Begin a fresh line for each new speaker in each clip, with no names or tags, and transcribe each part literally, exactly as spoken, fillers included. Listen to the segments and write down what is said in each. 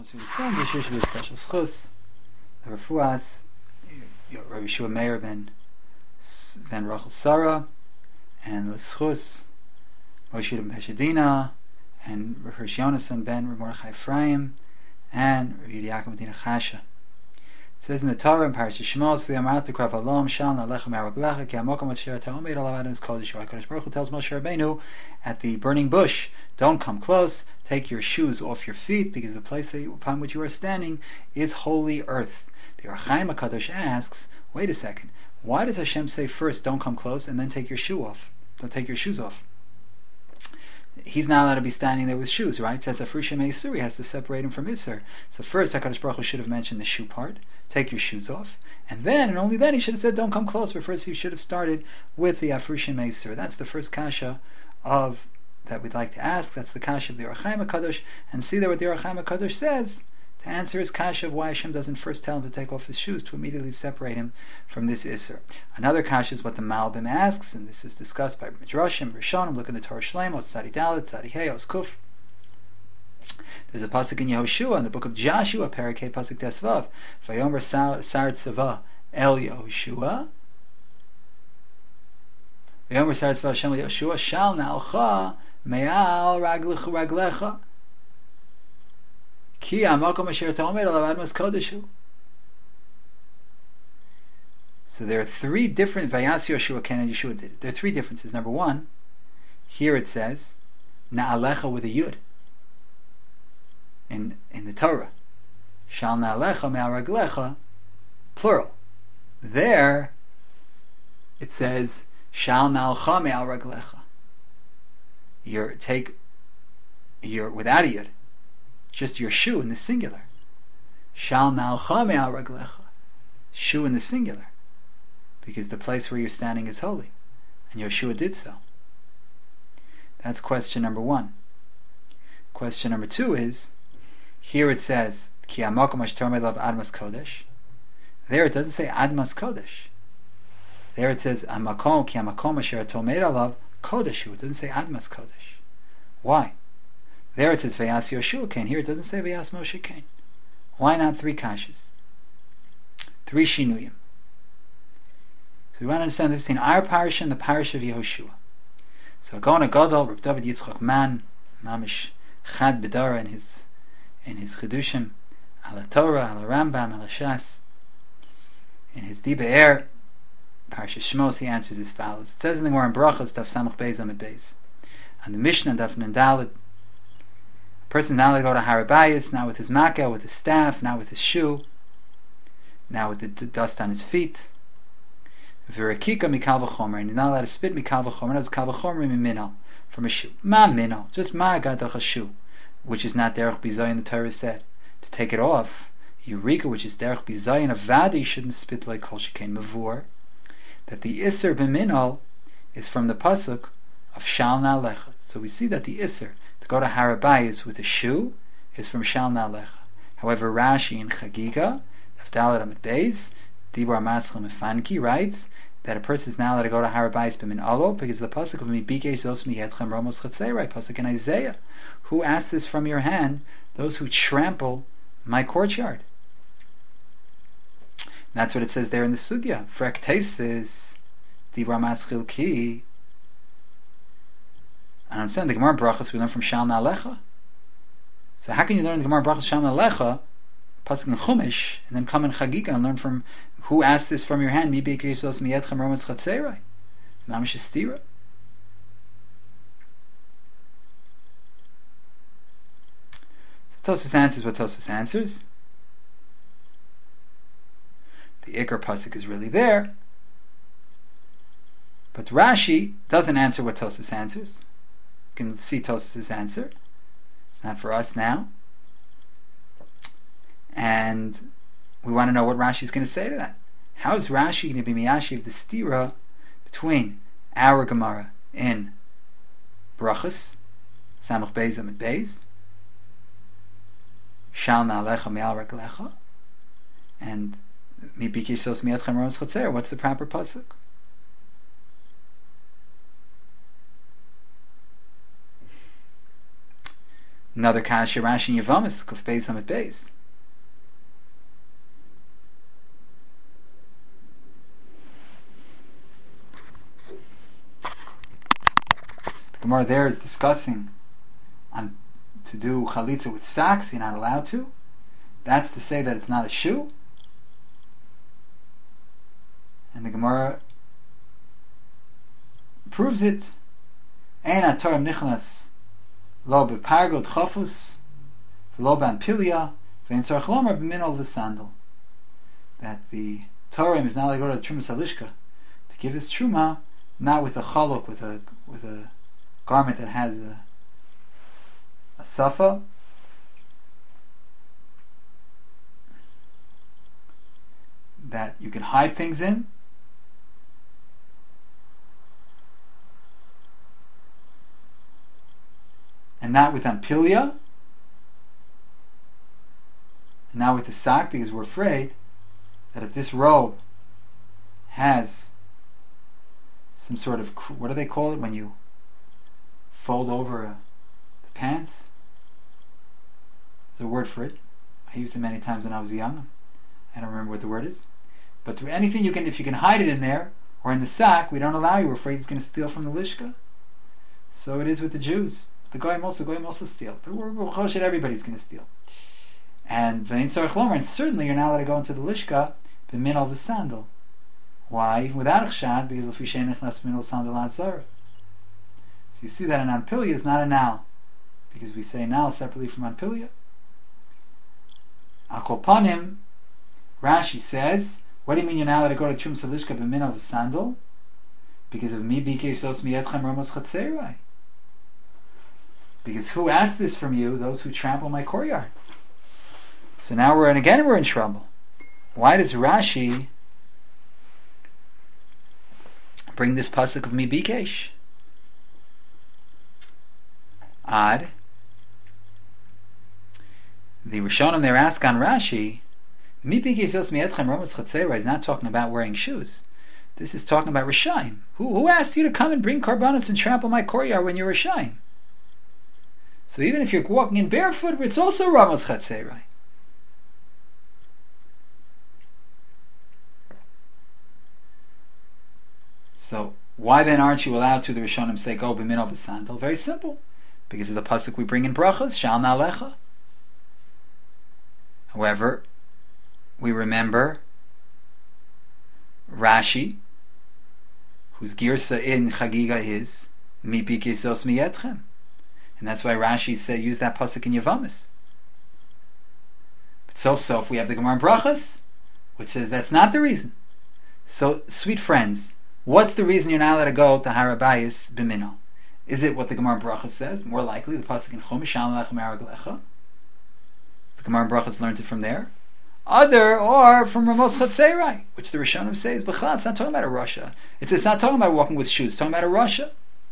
Rabbi Special Schus, the Refuas, Rabbi Yeshua Meir ben ben Rachel Sarah, and the Schus, Moshe ben Heshadina, and Rav Hirsch Yonason ben Rav Mordechai Ephraim, and Rav Yaakov Medina Chasha. It says in the Torah in Parashat Shemos, "V'yamarta krav alom shal na'alecha me'araglecha ki hamokom asher ta'omed alav adam kodesh." HaKadosh Baruch Hu tells Moshe Rabbeinu at the burning bush, "Don't come close. Take your shoes off your feet, because the place that you, upon which you are standing is holy earth." The Or Chaim HaKadosh asks, "Wait a second. Why does Hashem say first, don't come close, and then take your shoe off? Don't take your shoes off." He's not allowed to be standing there with shoes, right? Says Afrusha Meisur, he has to separate him from Isser. So first, HaKadosh Baruch Hu should have mentioned the shoe part. Take your shoes off, and then, and only then, he should have said, "Don't come close." But first, he should have started with the Afrusha Meisur. That's the first kasha of that we'd like to ask. That's the kasha of the Or Chaim HaKadosh, and see there what the Or Chaim HaKadosh says to answer his kasha of why Hashem doesn't first tell him to take off his shoes to immediately separate him from this Isser. Another kasha is what the Malbim asks, and this is discussed by Midrashim, Rishonim. Look in the Torah Shlemos, Tzadi Dalet, Tzadi Hey, Os Kuf. There's a pasuk in Yehoshua in the book of Joshua, Parakeh pasuk Tesvav, Vayomer Sar Tzava El Yehoshua, Vayomer Sar Tzava Hashem El Yehoshua, Shal Na'alcha Me'al Raglecha Raglecha Ki Hamakom Asher Ta'omed Alav Admas Kodeshu. So there are three different Vayas Yehoshua Ken and Yeshua did it. There are three differences. Number one, here it says Na'alecha with a Yud in in the Torah. Shal Na'alecha Me'al Raglecha, plural. There it says Shal Na'alcha Me'al Raglecha. Your take your without a Yud, just your shoe in the singular. Shal Na'alcha Me'al Raglecha, shoe in the singular, because the place where you're standing is holy, and Yeshua did so. That's question number one. Question number two is, here it says Ki Hamakom Asher Ta'omed Alav Admas Kodesh. There it doesn't say Admas Kodesh. There it says Hamakom Ki Hamakom Asher Ta'omed Alav Kodeshu. It doesn't say Admas Kodesh. Why? There it says Vayas Yehoshua Kain. Here it doesn't say Vayas Moshe Kain. Why not three kashas? Three shinuyim. So we want to understand this in our parish and the parish of Yehoshua. So Gaon Gadol, Reb David Yitzchak Man, Mamish Chad B'dara in his in his Chidushim, Ala Torah, Ala Rambam, Ala Shas, in his Di Be'er, Parashat Shmos, he answers as follows. It says in the Gemara in Brachos, Daf Samach Beis Amid Beis, and the Mishnah, Daf Nun Daled, a person's not allowed to go to Har HaBayis, not with his makkah, with his staff, not with his shoe, now with the d- dust on his feet. V'rakika mikal v'chomer, and he's not allowed to spit mikal v'chomer. That's kal v'chomer miminal, from a shoe. Ma minal, just ma gadach a shoe, which is not derech bizayin. The Torah said to take it off. Eureka, which is derech bizayin, a vada, you shouldn't spit like kol shekain mavur. That the iser b'minal is from the pasuk of shal na'alecha. So we see that the iser to go to Har HaBayis with a shoe is from shal na'alecha. However, Rashi in Chagiga, Avdalat Amid Beis, Dibur Matzlim Efanki writes that a person is now allowed to go to Har HaBayis b'min alo, because the pasuk of Mibikesh Zos Miyetchem Romos Chatzei, pasuk in Isaiah, who asked this from your hand, those who trample my courtyard. And that's what it says there in the Sugya. Frek Teisvis, Dibur Matzchil Ki. I understand the Gemara Brachos we learn from Shal Na'alecha. So how can you learn the Gemara Brachos Shal Na'alecha, pasuk in Chumash, and then come in Chagiga and learn from who asked this from your hand? Mi beikesos miyetchem romas chatzerei. It's mamish stira. So Tosfos answers what Tosfos answers. The Iker pasuk is really there, but Rashi doesn't answer what Tosfos answers. You can see Tosfos' answer. It's not for us now. And we want to know what Rashi is going to say to that. How is Rashi going to be miyashiv the stira between our Gemara in Brachos, Samach Beis Amid Beis, Shal Na'alecha Me'al Raglecha, and Mi Bikishos Miyatchem Romas Chatzer? What's the proper pasuk? Another kasha Rashi in Yevamos, Kuf Beis Hamid Beis. The Gemara there is discussing on to do chalitza with socks. You're not allowed to. That's to say that it's not a shoe. And the Gemara proves it. Ein atorim nichnas lo bepargod chafus lo banpilia vein tzarich lomar b'minol v'sandal. That the Torah is not allowed to go to the Trumas Halishka to give his truma, not with a chaluk, with a with a garment that has a a safa, that you can hide things in, and not with ampilia, and not with the sock, because we're afraid that if this robe has some sort of, what do they call it when you fold over a, the pants? There's a word for it. I used it many times when I was young. I don't remember what the word is. But to anything you can, if you can hide it in there or in the sack, we don't allow you. We're afraid it's going to steal from the lishka. So it is with the Jews. The goyim also, goyim also steal. But we're, we're choshed, everybody's going to steal. And vein tzarich lomer, and certainly you're not allowed to go into the lishka b'minol v'sandal. Why? Even without a chshad, because l'fi she'en nichnas b'minol sandal ad zara. So you see that an anpilia is not a nal, because we say nal separately from anpilia. Akol panim, Rashi says, what do you mean you're not allowed to go to Trumas Halishka b'minol v'sandal? Because of mi bikesh sos miyetchem ramos chatzerai. Because who asked this from you? Those who trample my courtyard. So now we're in, again we're in trouble. Why does Rashi bring this pasuk of mi bikesh? Odd. The Rishonim there ask on Rashi, mi bikesh sos miyetchem ramos chatzerai is not talking about wearing shoes. This is talking about Rishayim. Who, who asked you to come and bring karbanos and trample my courtyard when you're Rishayim? So even if you're walking in barefoot, it's also Ramos Chatzerai. So why then aren't you allowed to, the Rishonim say, go b'minol v'sandal? Very simple. Because of the pasuk we bring in brachas, shal na'alecha. However, we remember Rashi, whose girsa in Chagiga is, mi bikesh sos miyetchem. And that's why Rashi said use that pasuk in Yevamos. But so so we have the Gemara in Brachas, which says that's not the reason. So, sweet friends, what's the reason you're not allowed to go to Harabayis b'minol? Is it what the Gemara in Brachas says? More likely, the pasuk in Chumash, Shal Lechem Araglecha. The Gemara in Brachas learns it from there. Other, or from Ramos Chatzerai, which the Rishonim say is B'chal. It's not talking about a Russia. It's, it's not talking about walking with shoes. It's talking about a Russia.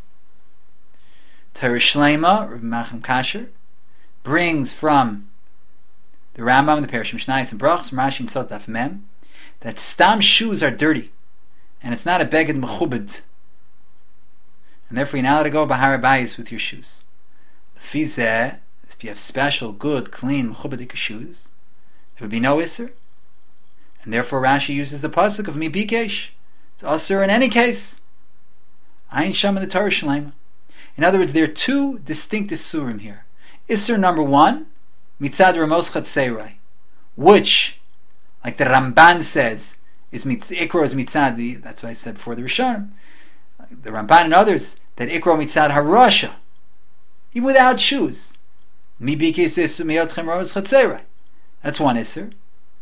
Teresh Shlema, Rabbi Menachem Kasher, brings from the Rambam and the Perishim Mishnayos and Brachos, from Rashi and Sot Daf Mem, that stam shoes are dirty, and it's not a beged mechubed, and therefore you're not allowed to go b'har bayis with your shoes. Fizeh, if you have special, good, clean mechubedik shoes, there would be no iser, and therefore Rashi uses the pasuk of mi bikesh. It's asur in any case. Ayin sham in the Torah Shlema. In other words, there are two distinct isurim here. Isur number one, mitzad ramos chatzerai, which, like the Ramban says, is ikro is mitzad. The, that's what I said before the Rishonim, the Ramban and others, that ikro mitzad harasha, even without shoes. Mi bikesh isur miyotchem ramos chatzerai. That's one isur.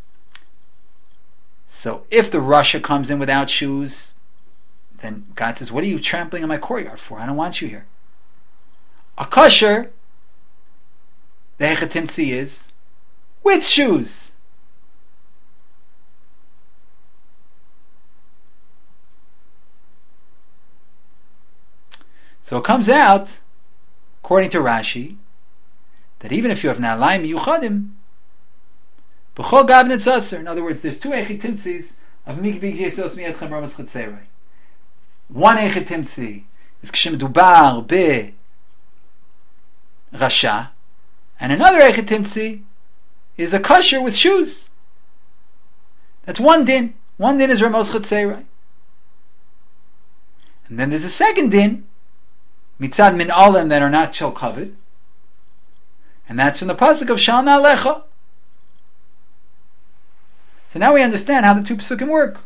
So if the Russia comes in without shoes, then God says, what are you trampling on my courtyard for? I don't want you here. A kosher, the hechatimtzi is with shoes. So it comes out, according to Rashi, that even if you have na'alayim miyuchadim, b'chol gavnetz aser. In other words, there's two hechatimtzis of mikbik yesos miyatchem ramas chatzerei. One hechatimtzi is k'shem dubar be Rasha, And another Eichet Timtzi is a kosher with shoes. That's one din. One din is Ramos Chatzeirai. And then there's a second din, mitzad min olim, that are not shel kavod, and that's from the pasuk of Shal Na'alecha. So now we understand how the two pasukim work.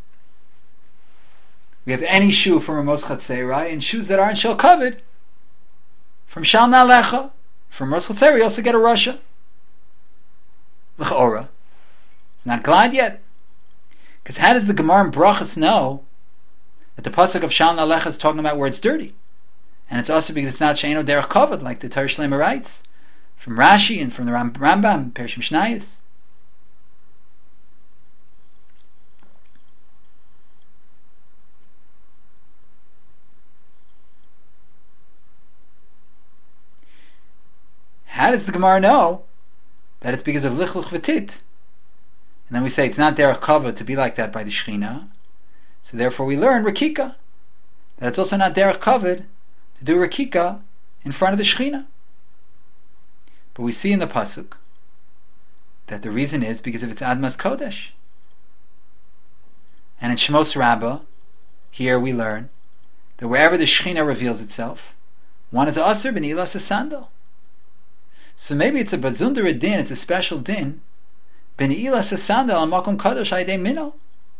We have any shoe from Ramos Chatzeirai and shoes that aren't shel kavod from Shal Na'alecha. From Ramos Chatzeirai you also get a rasha. L'cha'ora. It's not glad yet. Because how does the Gemara in Brachos know that the pasuk of Shal Na'alecha is talking about where it's dirty? And it's also because it's not She'eno Derech Kavod, like the Torah Shlema writes, from Rashi and from the Ram- Rambam, Perishim Shnayos. How does the Gemara know that it's because of Lichluch V'tit? And then we say it's not Derech Kavod to be like that by the Shechina. So therefore we learn Rakika, that it's also not Derech Kavod to do Rakika in front of the Shechina. But we see in the pasuk that the reason is because of its Admas Kodesh. And in Shmos Rabbah, here we learn that wherever the Shechina reveals itself, one is Asur b'Nilas Sandal. So maybe it's a Badzundara din, it's a special din, b'Nilas Sandal al Makom Kadosh Aydei Minol.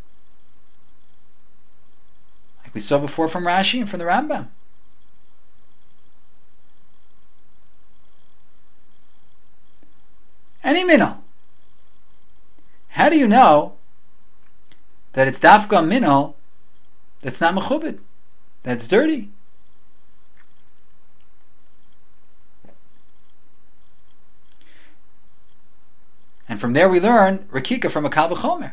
Like we saw before from Rashi and from the Rambam. Any minol. How do you know that it's dafka minol that's not mechubed, that's dirty? And from there we learn Rakika from a Kal V'chomer.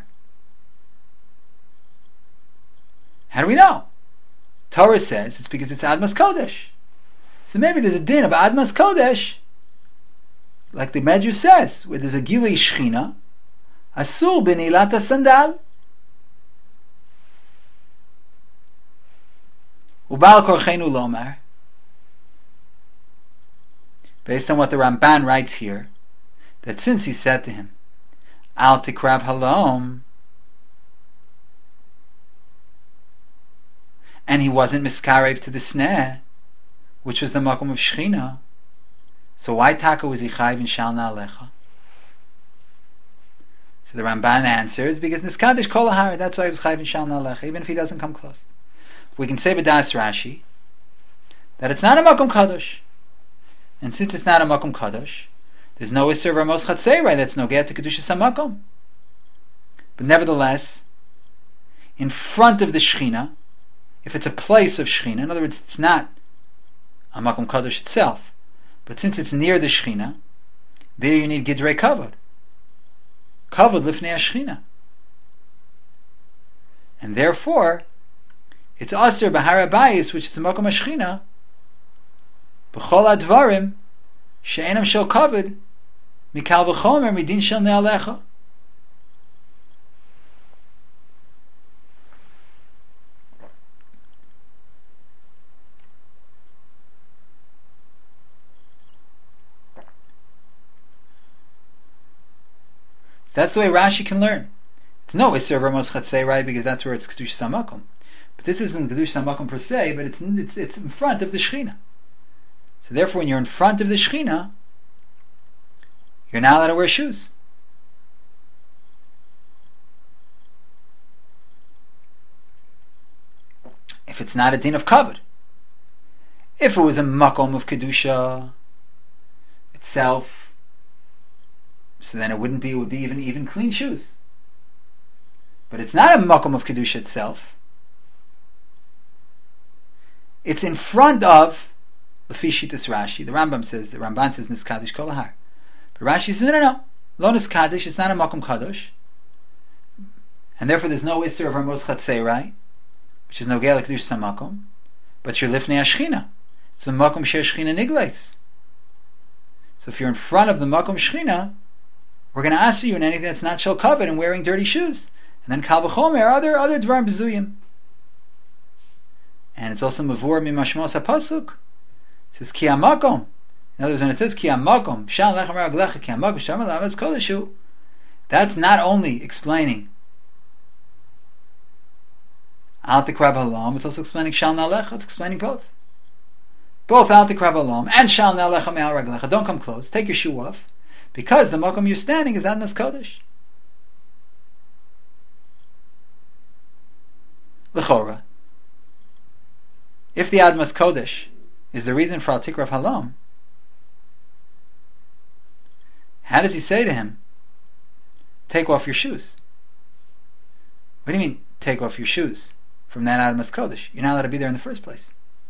How do we know? Torah says it's because it's Admas Kodesh. So maybe there's a din of Admas Kodesh, like the Medrash says, where there's a Gilui Shechina, Asur b'Nilat Sandal. Ubal Korchenu Lomar. Based on what the Ramban writes here, that since he said to him, Al Tikrav Halom, and he wasn't miskarev to the snare, which was the makom of Shechina, so why taka was he chayv in Shal Na'alecha? So the Ramban answers, because Niskadish Kol Ahara, that's why he was chayv in Shal Na'alecha, even if he doesn't come close. We can say b'das Rashi that it's not a makom kadosh, and since it's not a makom kadosh, there's no Isser Ramos Chatzeirai that's no get to Kedushas HaMakom. But nevertheless, in front of the Shechina, if it's a place of Shechina, in other words, it's not a Makom Kadosh itself, but since it's near the Shechina, there you need Gidrei Kavod. Kavod Lifnei HaShechina. And therefore, it's Aser B'Har HaBayis, which is the Makom HaShechina, B'chol HaDvarim, She'enam Shel Kavod, Mikal V'chomer Midin Shel Ne'alecha. That's the way Rashi can learn. It's no Isser Ramos Chatzeirai because that's where it's Kedush Samakom. But this isn't Kedush Samakom per se, but it's, it's it's in front of the Shechina. So therefore, when you're in front of the Shechina, you're not allowed to wear shoes. If it's not a din of kavod. If it was a makom of kedusha itself, so then it wouldn't be, it would be even even clean shoes. But it's not a makom of kedusha itself. It's in front of the Fishitas Rashi. The Rambam says, the Ramban says Niskadish Kol Ahar. But Rashi says, no, no, no. Lo Niskadish, it's not a makom kadosh. And therefore there's no Isser of Ramos Chatzeirai, which is no Ge'el Kedush Samakom, but you're Lifnei HaShechina. It's a makom Sheh Shechina Nigleis. So if you're in front of the makom Shechina, we're going to ask you in anything that's not shel kavod and wearing dirty shoes. And then Kal V'chomer, other other dvarim bezuyim. And it's also mavur mimashmos hapasuk. It says ki hamakom. In other words, when it says ki hamakom shal lechem raglecha ki hamakom shal malav kodeshu, that's not only explaining al tikrav halam, it's also explaining shal nalecha. It's explaining both. Both al tikrav halam and shal nalecha me'al raglecha. Don't come close. Take your shoe off, because the makom you're standing is admas kodesh. L'chora, if the admas kodesh is the reason for al tikrav halam, how does he say to him, take off your shoes? What do you mean, take off your shoes from that admas kodesh? You're not allowed to be there in the first place.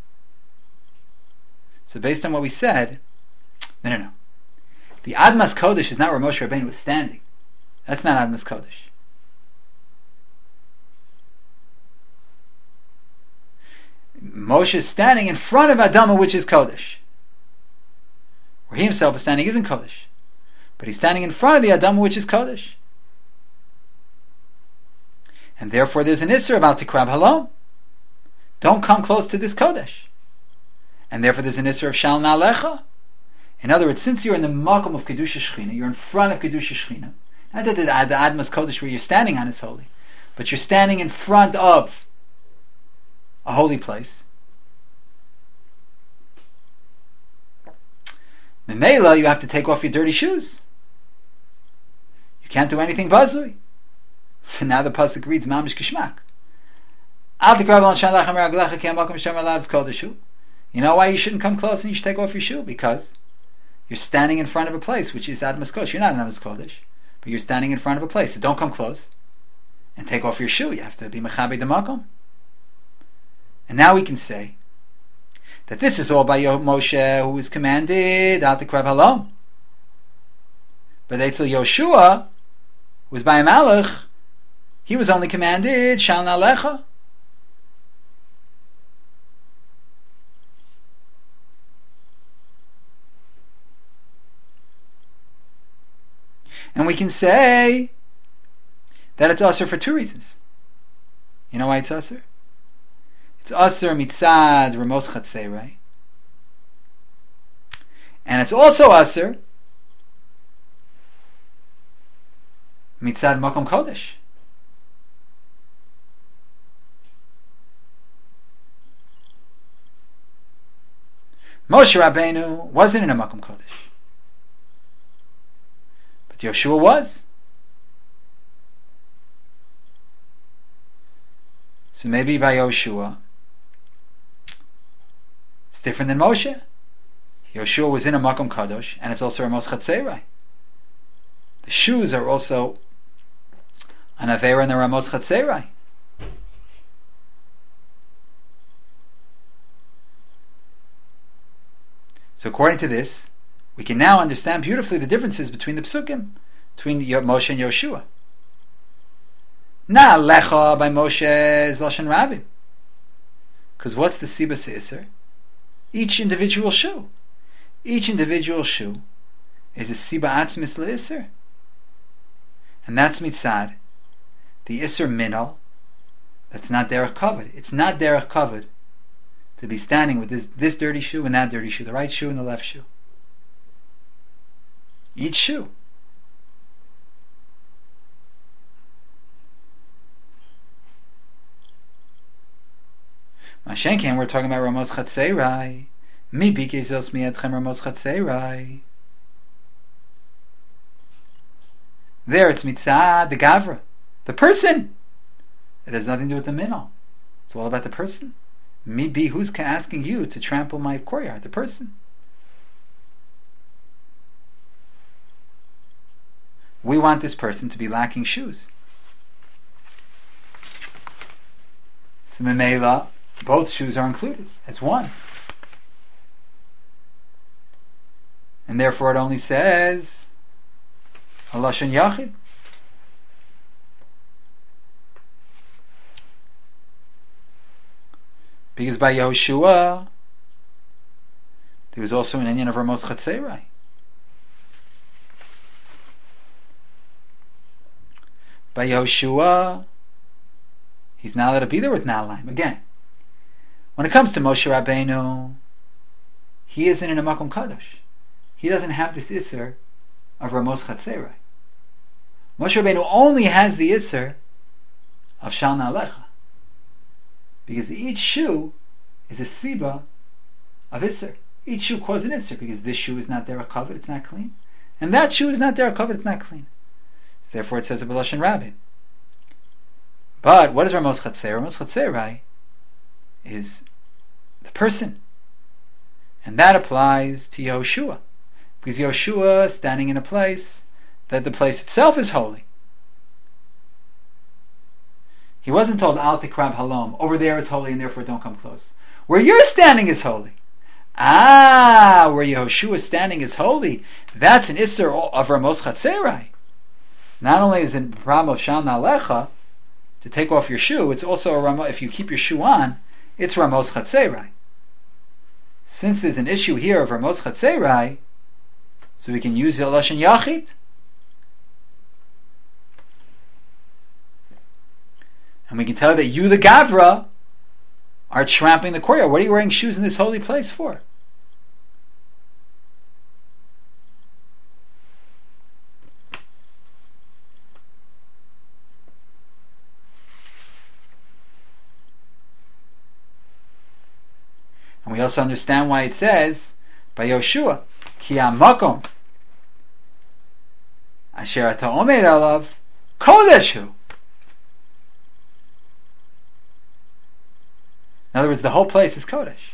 So based on what we said, no, no, no. The admas kodesh is not where Moshe Rabbeinu was standing. That's not admas kodesh. Moshe is standing in front of Adama, which is kodesh. Where he himself is standing isn't kodesh. But he's standing in front of the Adama, which is kodesh. And therefore there's an Isser about Tikrab Halom. Don't come close to this kodesh. And therefore there's an Isser of Shal Na'alecha. In other words, since you're in the Makom of Kedusha Shechina, you're in front of Kedusha Shechina. Not that the, the Admas Kodesh where you're standing on is holy, but you're standing in front of a holy place. Memela, you have to take off your dirty shoes. You can't do anything bazui. So now the pasuk reads mamish kishmak. You know why you shouldn't come close and you should take off your shoe? Because you're standing in front of a place which is admas kodesh. You're not an admas kodesh, but you're standing in front of a place. So don't come close and take off your shoe. You have to be mechabe the makom. And now we can say that this is all by Moshe, who was commanded al tikrav halom. But Eitzel Yoshua was by a Malach. He was only commanded shal na'alecha. And we can say that it's usher for two reasons. You know why it's usher? It's usher mitzad ramos chatzerei, and it's also usher mitzad makom kodesh. Moshe Rabbeinu wasn't in a makom kodesh, but Yoshua was. So maybe by Yoshua it's different than Moshe. Yoshua was in a makom kadosh, and it's also a mos chatzerei. The shoes are also an avera and the ramos chatzerei. So according to this, we can now understand beautifully the differences between the psukim, between Moshe and Yoshua. Na'alecha by Moshe is Lashon Rabim. Because what's the Siba Se'isr? Each individual shoe. Each individual shoe is a Siba Atzmis Le'isr. And that's mitzad the Isser Minal. That's not derech kavod. It's not derech kavod to be standing with this, this dirty shoe and that dirty shoe, the right shoe and the left shoe. Each shoe. Mashenken, we're talking about Ramos Chatzeirai. Mi bikizos mietchem Ramos Chatzeirai. There it's mitzad, the gavra, the person. It has nothing to do with the minal. It's all about the person. Me be, who's asking you to trample my courtyard? The person. We want this person to be lacking shoes. So Memela, both shoes are included as one. And therefore it only says a Lashon Yachid. Because by Yehoshua there was also an inyan of Ramos Chatzeirai. By Yehoshua he's not allowed to be there with Na'alaim. Again, when it comes to Moshe Rabbeinu, he isn't in a Makom Kadosh. he doesn't have this Isser of Ramos Chatzerai. Moshe Rabbeinu only has the Isser of Shal Na'alecha, because each shoe is a Siba of Isser. Each shoe causes an Isser, because this shoe is not there a covered, it's not clean, and that shoe is not there a covered, it's not clean. Therefore it says a B'Lashon Rabbi. But what is Ramos Chatzerai? Ramos Chatzerai is the person, and that applies to Yehoshua, because Yehoshua is standing in a place that the place itself is holy. He wasn't told Al Tikrab Halom, over there is holy and therefore don't come close. Where you're standing is holy. Ah, where Yehoshua is standing is holy. That's an Isser of Ramos Chatzerai. Not only is it a problem of Shal Na'alecha, to take off your shoe, it's also a Ramos, if you keep your shoe on, it's Ramos Chatzerai. Since there's an issue here of Ramos Chatzerai, so we can use the Lashon Yachid. And we can tell that you, the Gavra, are trampling the courtyard. What are you wearing shoes in this holy place for? And we also understand why it says by Yoshua, Ki hamakom asher ata omer alav kodeshu. In other words, the whole place is Kodesh.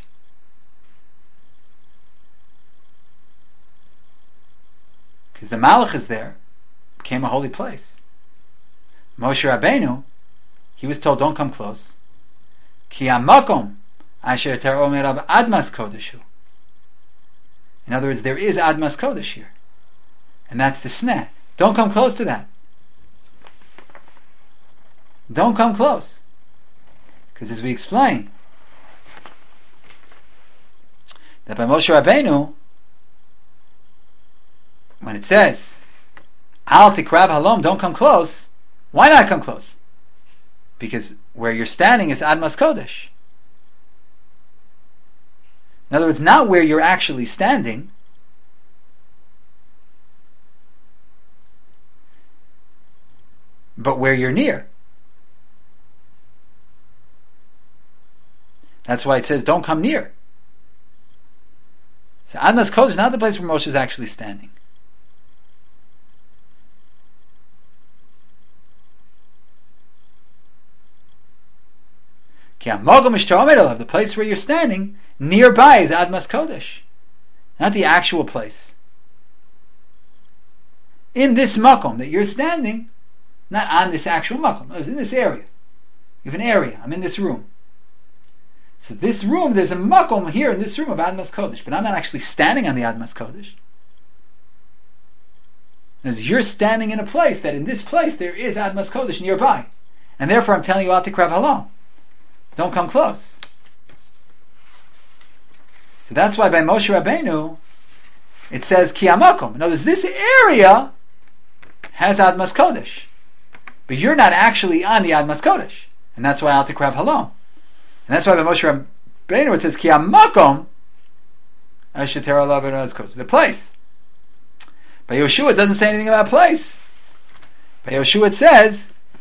Because the Malach is there, became a holy place. Moshe Rabbeinu, he was told, don't come close. Ki hamakom asher ter omer alav admas kodeshu. In other words, there is admas kodesh here. And that's the sneh. Don't come close to that. Don't come close. Because as we explain, that by Moshe Rabbeinu, when it says, Al Tikrab Halom, don't come close, why not come close? Because where you're standing is Admas Kodesh. In other words, not where you're actually standing, but where you're near. That's why it says, don't come near. So Admas Kodesh is not the place where Moshe is actually standing. The place where you're standing nearby is Admas Kodesh, not the actual place. In this makom that you're standing, not on this actual makom, it's in this area. You have an area. I'm in this room. So this room, there's a makom here in this room of Admas Kodesh, but I'm not actually standing on the Admas Kodesh. Because you're standing in a place that in this place there is Admas Kodesh nearby, and therefore I'm telling you Al Tikrav Halom, don't come close. So that's why by Moshe Rabbeinu it says Ki hamakom. In other words, this area has Admas Kodesh, but you're not actually on the Admas Kodesh, and that's why Al Tikrav Halom. And that's why by Moshe Rabbeinu it says Ki hamakom asher ter alav Admas Kodesh, the place. By Yoshua it doesn't say anything about place. By Yoshua it says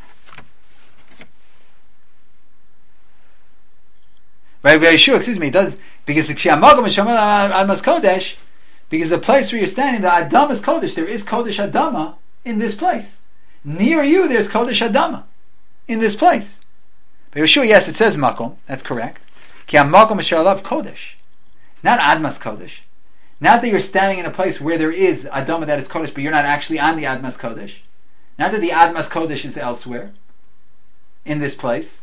by Yoshua, excuse me, it does, because Ki hamakom asher Admas Kodesh, because the place where you're standing, the Adama is Kodesh. There is Kodesh Adama in this place. Near you there's Kodesh Adama in this place. But Yeshua, yes, it says Makom, that's correct. Ki hamakom asher alav Kodesh, not Admas Kodesh. Not that you're standing in a place where there is Adama that is Kodesh, but you're not actually on the Admas Kodesh. Not that the Admas Kodesh is elsewhere in this place.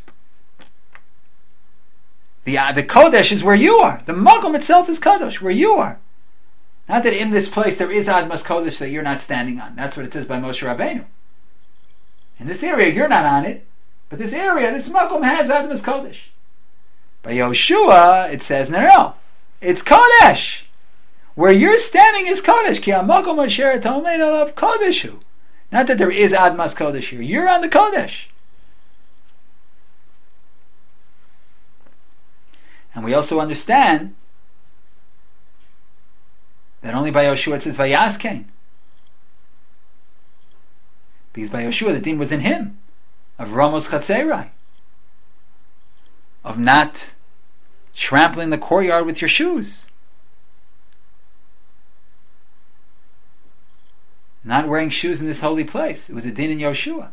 The, uh, the Kodesh is where you are. The Makom itself is Kodesh, where you are. Not that in this place there is Admas Kodesh that you're not standing on. That's what it says by Moshe Rabbeinu. In this area, you're not on it. But this area, this Makom has Admas Kodesh. By Yoshua, it says, no, no, it's Kodesh. Where you're standing is Kodesh. Ki hamakom asher tomein alav Kodeshu. Not that there is Admas Kodesh here. You're on the Kodesh. And we also understand that only by Yoshua it says Vayas Cain. Because by Yoshua the din was in him, of Ramos Chatzerai, of not trampling the courtyard with your shoes, not wearing shoes in this holy place. It was a din in Yoshua.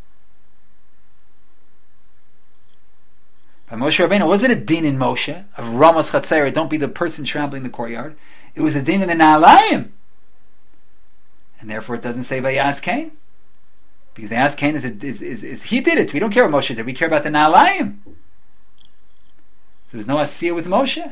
By Moshe Rabbeinu, was it a din in Moshe of Ramos Chatzerai, don't be the person trampling the courtyard? It was a din in the Na'alayim, and therefore it doesn't say Vayas Cain. Because the Vayas Cain is, is, is, is he did it. We don't care what Moshe did. We care about the Na'alayim. There was no Asiyah with Moshe.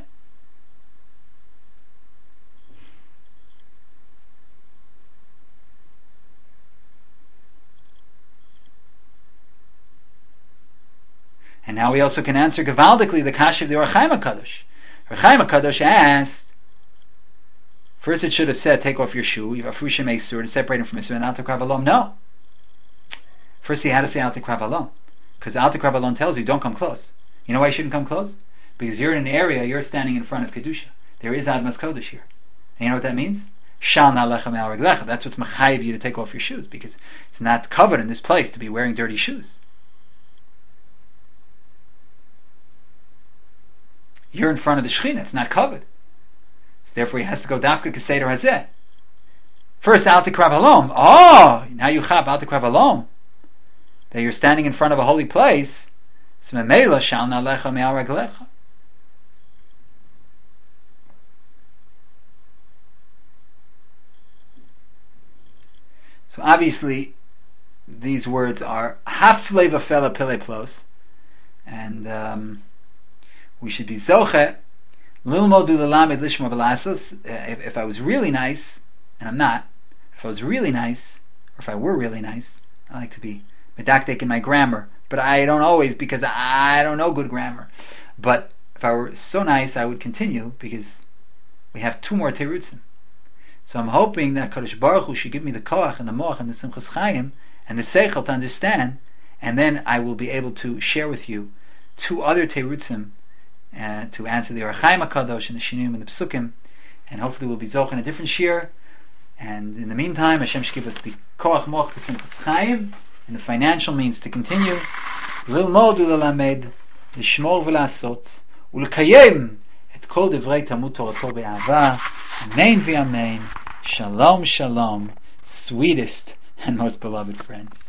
And now we also can answer gevaldically the kasha of the Or Chaim HaKadosh. Or Chaim HaKadosh asked, first it should have said, take off your shoe, you have Afusha Meisur, to separate him from Yisur, and Al Tekrav Alom. No. First he had to say Al Tekrav Alom, because Al Tekrav Alom tells you, don't come close. You know why you shouldn't come close? Because you're in an area, you're standing in front of Kedusha. There is Admas Kodesh here. And you know what that means? Shal na'alecha me'al reglecha. That's what's mechayiv you to take off your shoes, because it's not covered in this place to be wearing dirty shoes. You're in front of the Shechina, it's not covered. Therefore he has to go dafka keseder hazeh. First, Al Tekrav Alom. Oh, now you chab Al Tekrav Alom. That you're standing in front of a holy place. So memela shal na'alecha me'al reglecha. So obviously, these words are hafle v'fela pile plos, and um, we should be zoche lilmod ulalamed lishma v'lasos. If, if I was really nice, and I'm not, if I was really nice, or if I were really nice, I like to be medactic in my grammar, but I don't always, because I don't know good grammar. But if I were so nice, I would continue, because we have two more terutzim. So I'm hoping that Kadosh Baruch Hu should give me the koach and the moach and the simchas chayim and the seichel to understand, and then I will be able to share with you two other terutzim uh, to answer the Or Chaim HaKadosh and the Shinuim and the Psukim, and hopefully we'll be zoch in a different shir. And in the meantime, Hashem should give us the koach moach, the simchas chayim, and the financial means to continue. Lilmod ulalamed, lishmor v'lasot, ulkayem et kol devrei Talmud Torato be'ahava. Amen v'amen. Shalom, shalom, sweetest and most beloved friends.